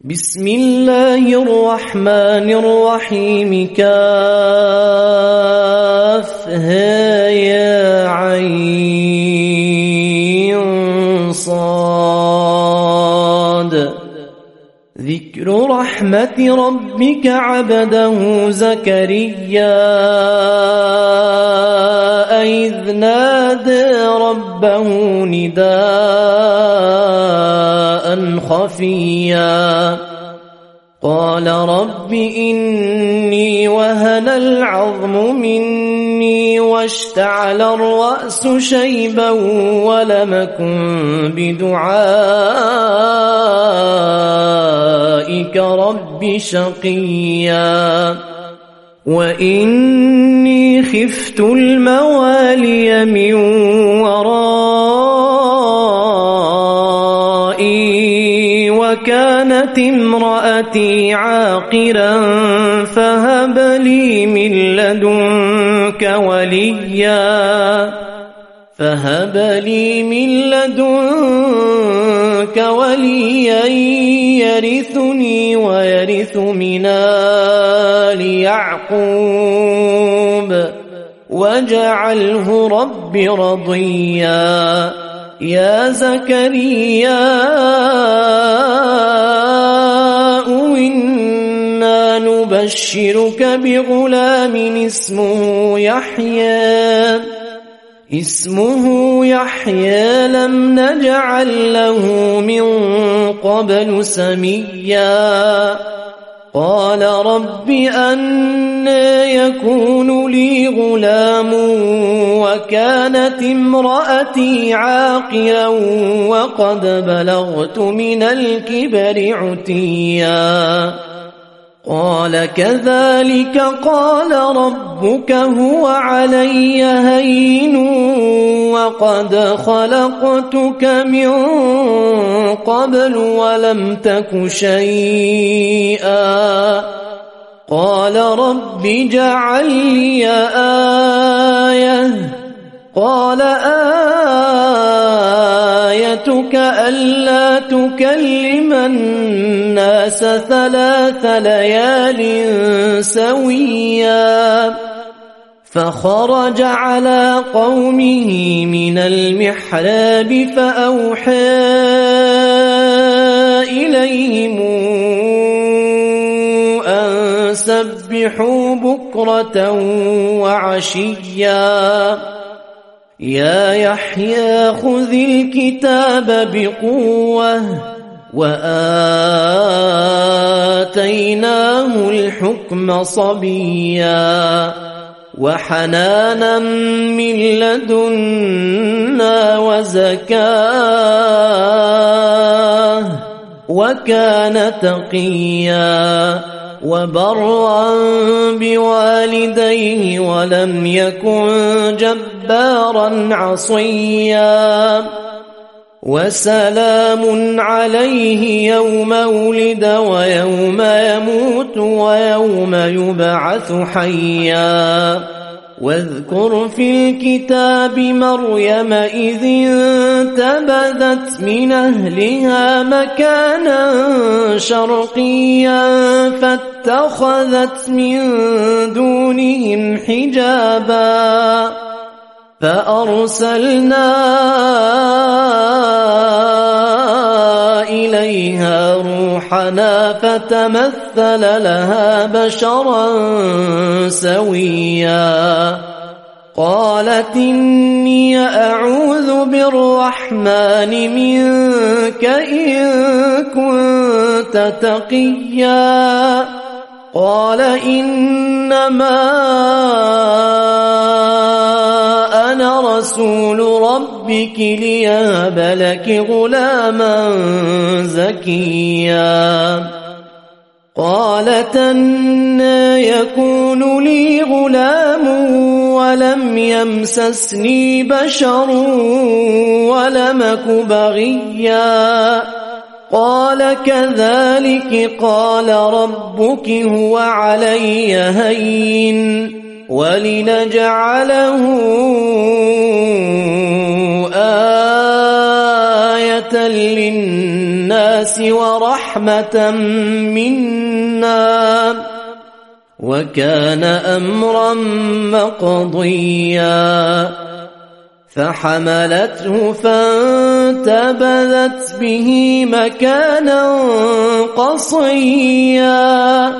بسم الله الرحمن الرحيم كافها يا عين صاد ذكر رحمة ربك عبده زكريا إذ نادى ربه نداء خفيا قال رب إني وهن العظم مني واشتعل الرأس شيبا ولم أكن بدعائك رب شقيا وإني خفت الموالي من ورائي وكانت امرأتي عاقرا فهب لي من لدنك وليا يرثني ويرث من آل يعقوب واجعله رب رضيا يا زكريا إنا نبشرك بغلام اسمه يحيى لم نجعل له من قبل سميا قال رب أنى يكون لي غلام وكانت امرأتي عاقرا وقد بلغت من الكبر عتيا قال كذلك قال ربك هو علي هين وقد خلقتك من قبل ولم تك شيئا قال رب اجعل لي آية قال آيتك ألا تكلم الناس 3 ليال سويا فخرج على قومه من المحراب فأوحى إليهم أن سبحوا بكرة وعشيا يا يحيى خذ الكتاب بقوة وآتيناه الحكم صبيا وحنانا من لدنا وزكاه وكان تقيا وبرا بوالديه ولم يكن جبارا عصيا وسلام عليه يوم ولد ويوم يموت ويوم يبعث حيا واذكر في الكتاب مريم إذ انتبذت من أهلها مكانا شرقيا فاتخذت من دونهم حجابا فأرسلنا إليها روحنا فتمثل لها بشرا سويا قالت إني أعوذ بالرحمن منك إن كنت تقيا قال إنما أنا رسول ربك ليهب لك غلاما زكيا قالت أنى يكون لي غلام ولم يمسسني بشر ولم أك بغيا قال كذلك قال ربك هو علي هين ولنجعله آية للناس الناس ورحمة منا وكان أمرا مقضيا فحملته فانتبذت به مكانا قصيا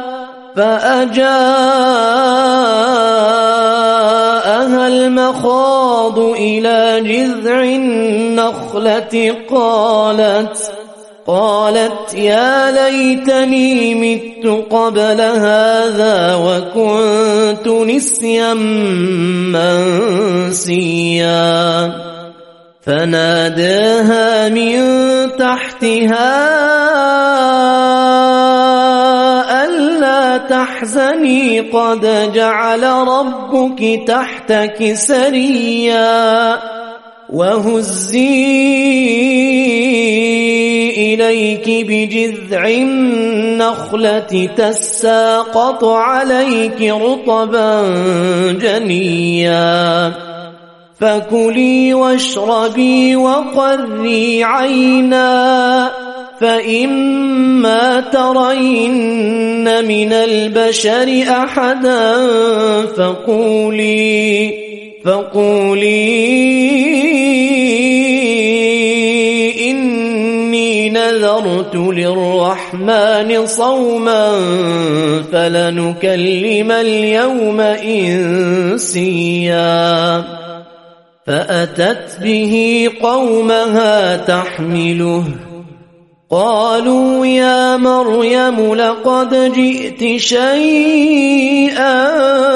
فأجاءها المخاض إلى جذع النخلة قالت يا ليتني مت قبل هذا وكنت نسيا منسيا فناداها من تحتها ألا تحزني قد جعل ربك تحتك سريا وهزي إليك بجذع النخلة تساقط عليك رطبا جنيا فكلي واشربي وقري عينا فإما ترين من البشر أحدا فقولي إني نذرت للرحمن صوما فلنكلم اليوم إنسيا فأتت به قومها تحمله قالوا يا مريم لقد جئت شيئا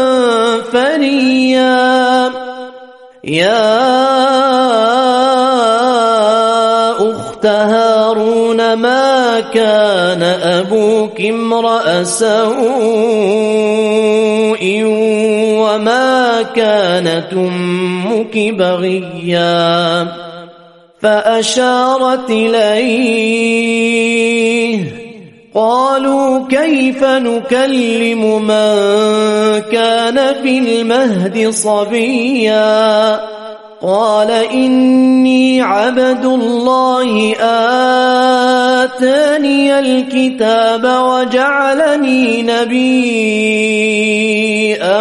فريا يا أخت هارون ما كان أبوك امرأ سوء وما كانت أمك بغيا فأشارت إليه قالوا كيف نكلم من كان في المهد صبيا قال إني عبد الله آتاني الكتاب وجعلني نبيا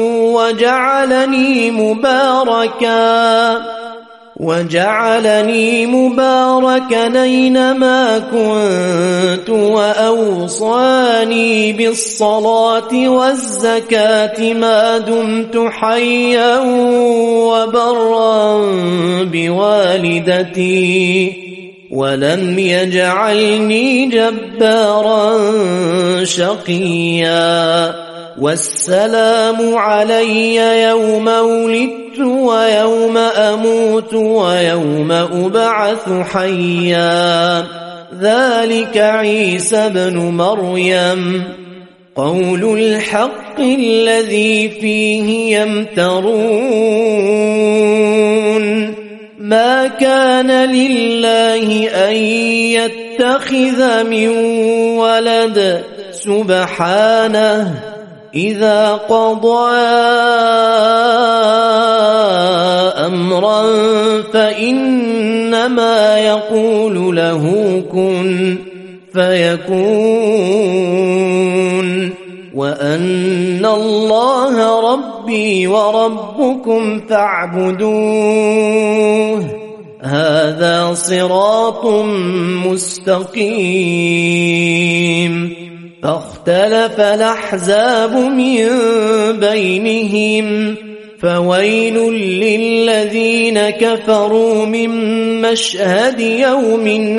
وجعلني مباركا أينما كنت وأوصاني بالصلاة والزكاة ما دمت حيا وبرا بوالدتي ولم يجعلني جبارا شقيا والسلام علي يوم ولدت ويوم أموت ويوم أبعث حيا ذلك عيسى بن مريم قول الحق الذي فيه يمترون ما كان لله أن يتخذ من ولد سبحانه إذا قضى أمرا فإنما يقول له كن فيكون وأن الله ربي وربكم فاعبدوه هذا صراط مستقيم فاختلف الأحزاب من بينهم فويل للذين كفروا من مشهد يوم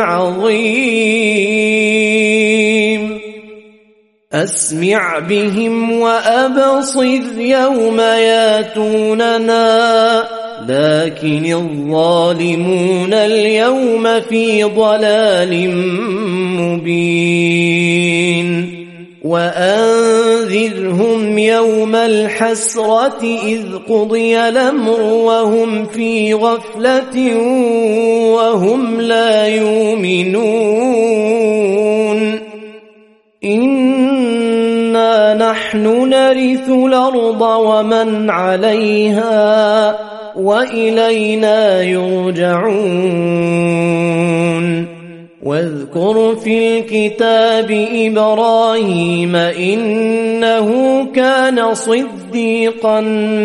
عظيم أسمع بهم وأبصر يوم ياتوننا لكن الظالمون اليوم في ضلال مبين وأنذرهم يوم الحسرة إذ قضي الأمر وهم في غفلة وهم لا يؤمنون إنا نحن نرث الأرض ومن عليها وإلينا يرجعون واذكر في الكتاب إبراهيم إنه كان صديقا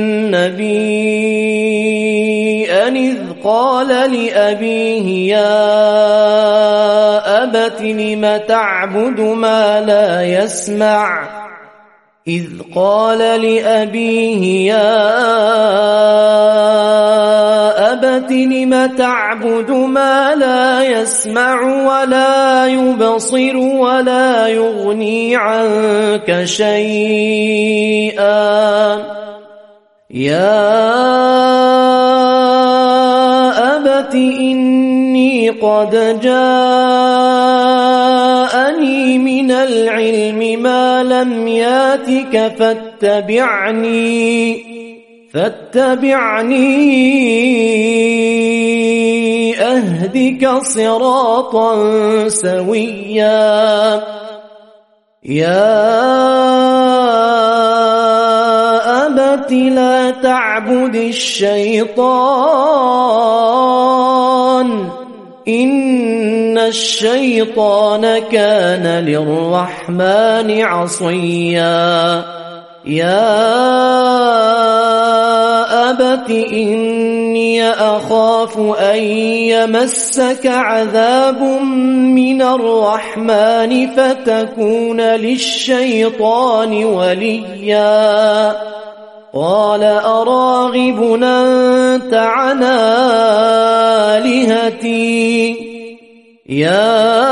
نبيا إذ قال لأبيه يا أبت لم تعبد ما لا يسمع إذ قال لأبيه يا أبت لم تعبد ما لا يسمع ولا يبصر ولا يغني عنك شيئا يا أبت إني قد جاءني من العلم ما لم ياتك فاتبعني أهدك صراطا سويا يا أبت لا تعبد الشيطان إن الشيطان كان للرحمن عصيا يا أبت إني أخاف أن يمسك عذاب من الرحمن فتكون للشيطان وليا قال أراغب أنت عن آلهتي يا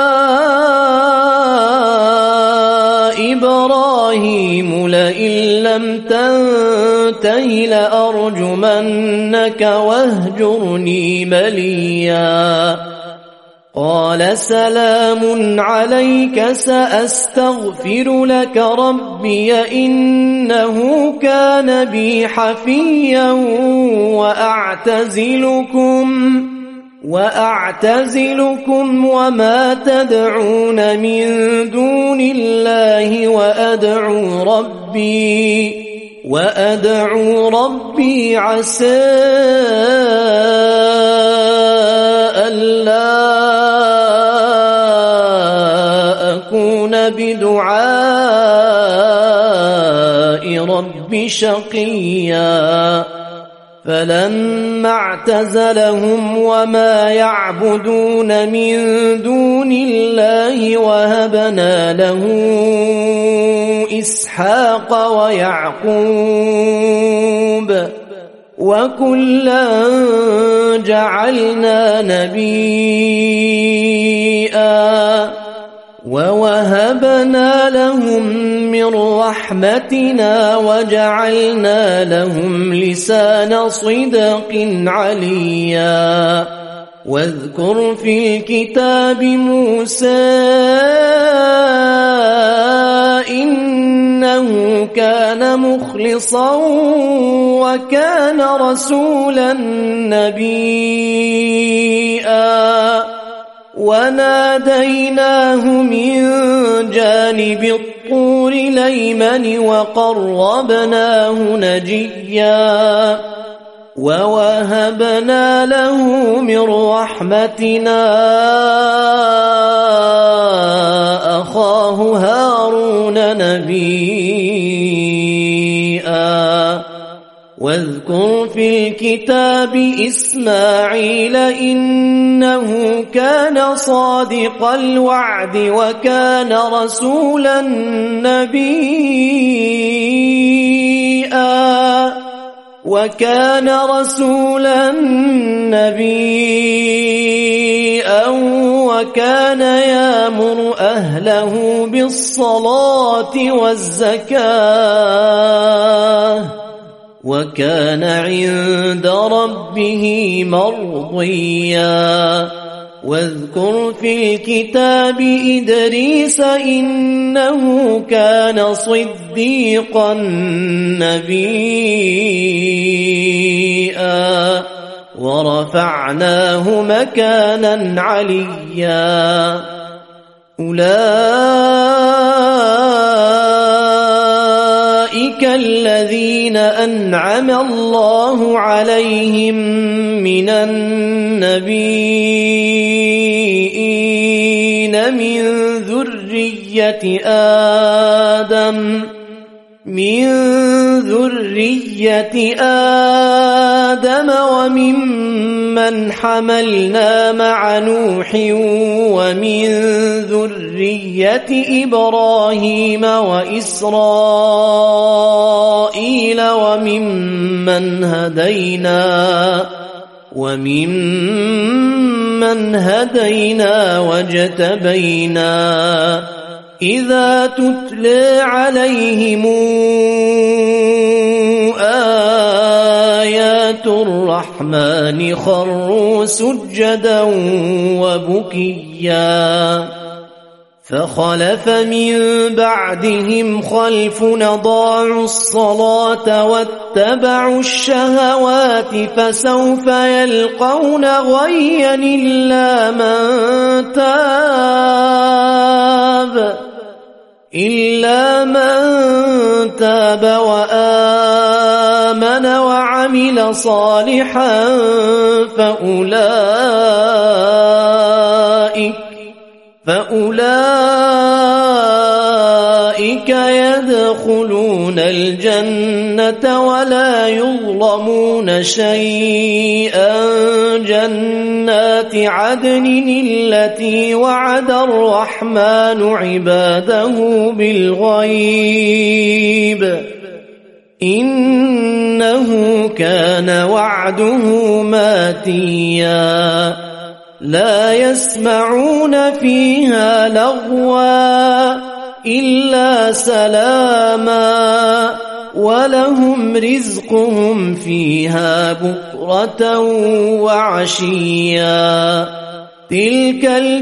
إبراهيم لئن لم تنته لأرجمنك واهجرني مليا قال سلام عليك سأستغفر لك ربي إنه كان بي حفيا وأعتزلكم وما تدعون من دون الله وأدعو ربي عسى ألا أكون بدعاء ربي شقيا فلما اعتزلهم وما يعبدون من دون الله وهبنا له إسحاق ويعقوب وكلا جعلنا نبيا ووهبنا لهم من رحمتنا وجعلنا لهم لسان صدق عليا واذكر في الكتاب موسى إنه كان مخلصا وكان رسولا نبيا وناديناه من جانب الطور الأيمن وقربناه نجيا ووهبنا له من رحمتنا أخاه هارون نبيا واذكر في الكتاب إسماعيل إنه كان صادق الوعد وكان رسولا نبيا وكان يأمر أهله بالصلاة والزكاة وكان عند ربه مرضيا واذكر في الكتاب إدريس إنه كان صديقا نبيا ورفعناه مكانا عليا أولئك الذين أنعم الله عليهم من النبيين ذرية آدم وممن حملنا مع نوح ومن ذرية إبراهيم وإسرائيل وممن هدينا واجتبينا إذا تتلى عليهم آيات الرحمن خروا سجدا وبكيا فخلف من بعدهم خلف أضاعوا الصلاة واتبعوا الشهوات فسوف يلقون غيا إلا من تاب وآمن وعمل صالحا فأولئك يدخلون الجنة ولا يظلمون شيئا جنات عدن التي وعد الرحمن عباده بالغيب إنه كان وعده ماتيا لا يسمعون فيها لغوا إلا سلاما ولهم رزقهم فيها بكرة وعشيا تلك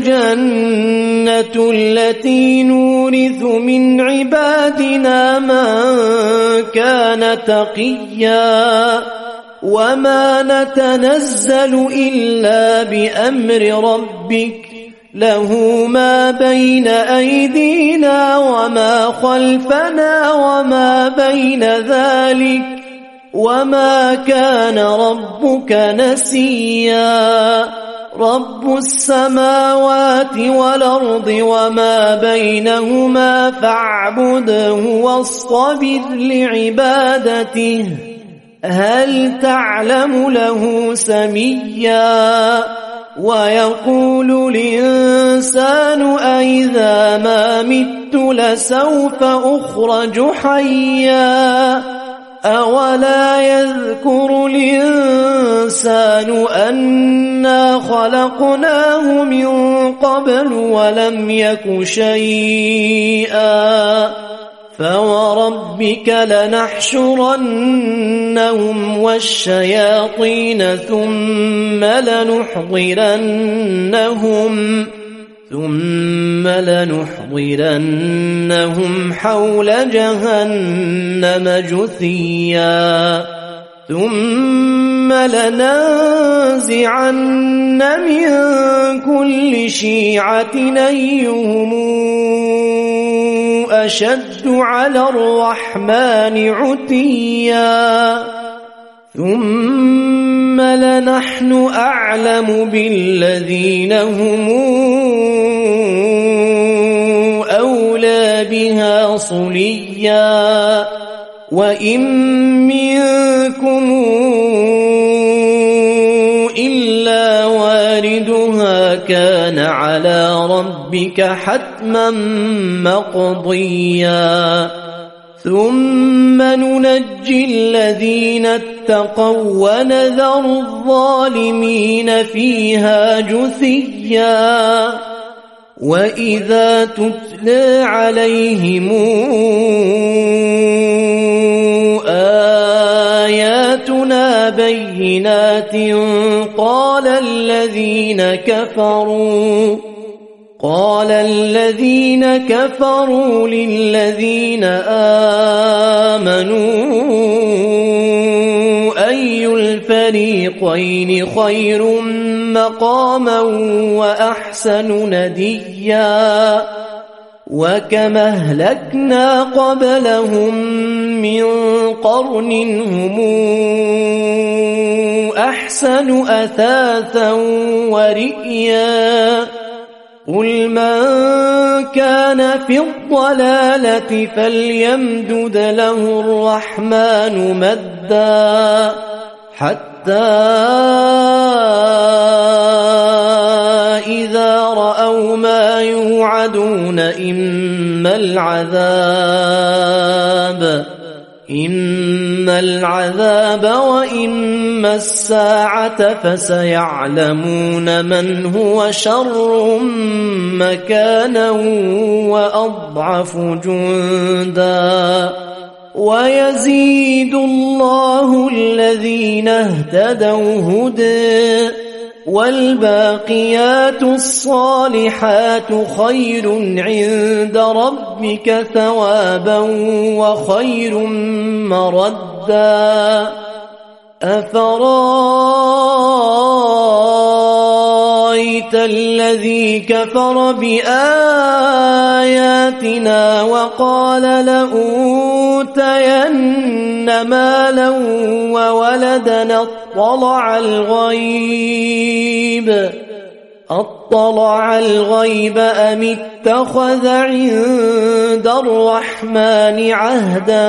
الجنة التي نورث من عبادنا من كان تقيا وما نتنزل إلا بأمر ربك له ما بين أيدينا وما خلفنا وما بين ذلك وما كان ربك نسيا رب السماوات والأرض وما بينهما فاعبده واصطبر لعبادته هل تعلم له سميا ويقول الإنسان أئذا ما مت لسوف أخرج حيا أولا يذكر الإنسان أنا خلقناه من قبل ولم يك شيئا فوربك لنحشرنهم والشياطين ثم لنحضرنهم حول جهنم جثيا ثم لننزعن من كل شيعة أيهم أشد على الرحمن عتيا ثم لنحن أعلم بالذين هم أولى بها صليا وإن منكم إلا واردها كان على ربك حتما مقضيا ثم ننجي الذين اتقوا ونذر الظالمين فيها جثيا وإذا تتلى عليهم آياتنا بينات قال الذين كفروا للذين آمنوا أي الفريقين خير مقاما وأحسن نديا وكما أهلكنا قبلهم من قرن هم أحسن أثاثا ورئيا قل من كان في الضلالة فليمدد له الرحمن مدا حتى إذا رأوا ما يوعدون إما العذاب وإما الساعة فسيعلمون من هو شر مكانا وأضعف جندا ويزيد الله الذين اهتدوا هدى والباقيات الصالحات خير عند ربك ثوابا وخير مردا أفرأيت الذي كفر بآياتنا وقال لأوتين مالا وولدا أطلع الغيب أم اتخذ عند الرحمن عهدا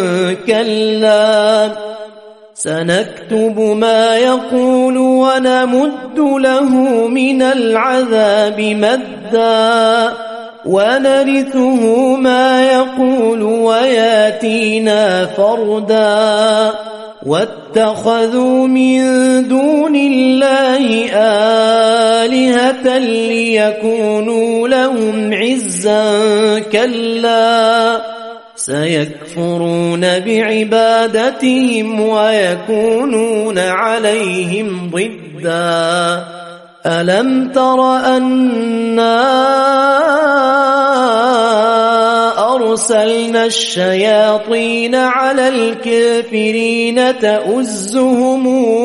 كلا سنكتب ما يقول ونمد له من العذاب مدا ونرثه ما يقول وياتينا فردا واتخذوا من دون الله آلهة ليكونوا لهم عزا كلا سيكفرون بعبادتهم ويكونون عليهم ضدا ألم تر أنا أرسلنا الشياطين على الكافرين تؤزهم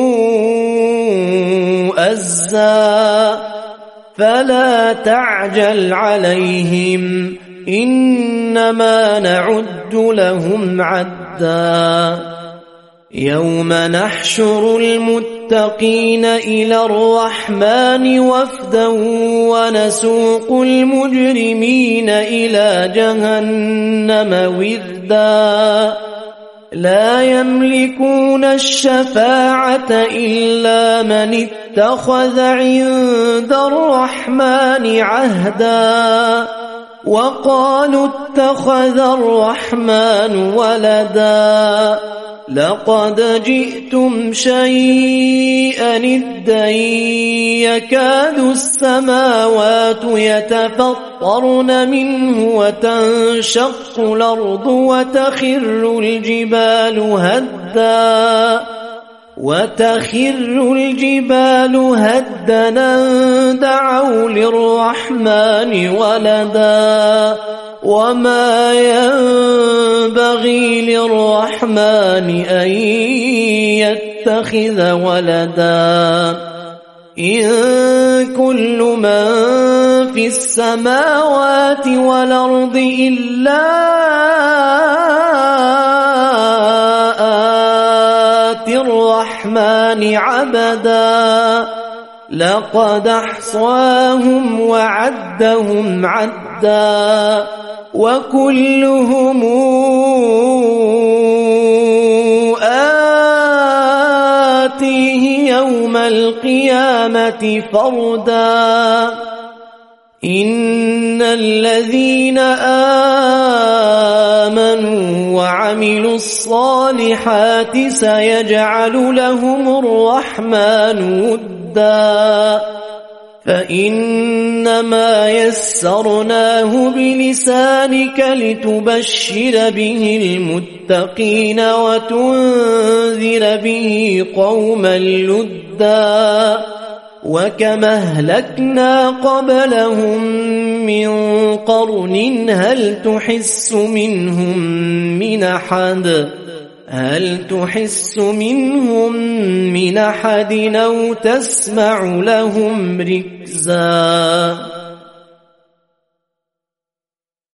أزا فلا تعجل عليهم إنما نعد لهم عدا يوم نحشر المتقين إلى الرحمن وفدا ونسوق المجرمين إلى جهنم وردا لا يملكون الشفاعة إلا من اتخذ عند الرحمن عهدا وقالوا اتخذ الرحمن ولدا لقد جئتم شيئا إدا يكاد السماوات يتفطرن منه وتنشق الأرض وتخر الجبال هدا دعوا للرحمن ولدا وما ينبغي للرحمن أن يتخذ ولدا إن كل من في السماوات والأرض إلا آتي الرحمن عبدا لقد أحصاهم وعدهم عدا وكلهم آتيه يوم القيامة فردا إن الذين آمنوا وعملوا الصالحات سيجعل لهم الرحمن ودا فإنما يسرناه بلسانك لتبشر به المتقين وتنذر به قوما لدا وكما أهلكنا قبلهم من قرن هل تحس منهم من أحد أو تسمع لهم ركزا